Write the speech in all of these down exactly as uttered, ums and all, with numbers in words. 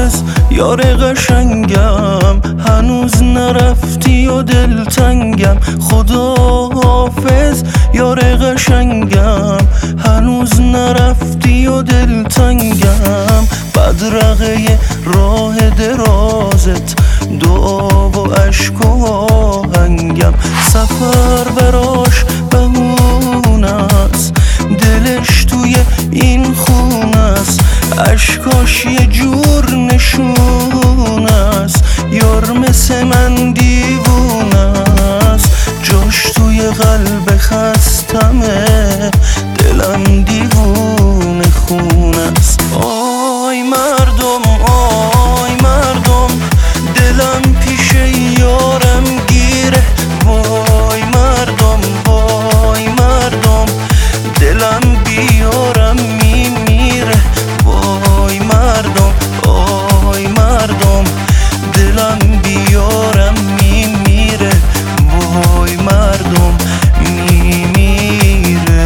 خداحافظ یار قشنگم، هنوز نرفتی و دلتنگم. خداحافظ یار قشنگم، هنوز نرفتی و دلتنگم. بدرقه راه درازت دعا و عشق و آهنگم. سفر براش بهونه است، دلش توی این خونه است. عشقاش یه جور نشونه است، یار مثل من دیوونه است. جاش توی قلب خستمه، دلم دیوونه خونه است. آی مردم آی مردم، دلم پیش یارم گیره. وای مردم وای مردم، دلم بیارم میمیره. وای مردم آی مردم، دلم بیارم میمیره. وای مردم میمیره.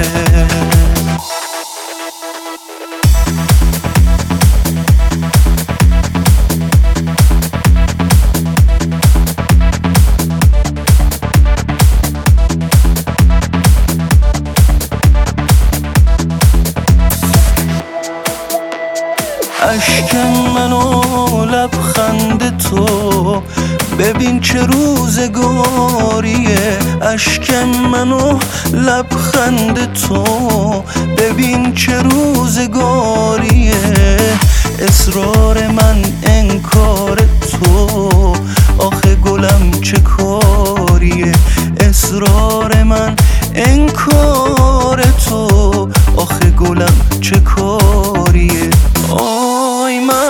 اشک من و لبخند تو، ببین چه روزگاریه. اشک من و لبخند تو، ببین چه روزگاریه. اصرار من انکار تو، آخه گلم چه کاریه. اصرار من انکار تو، آخه گلم چه کاریه. آی من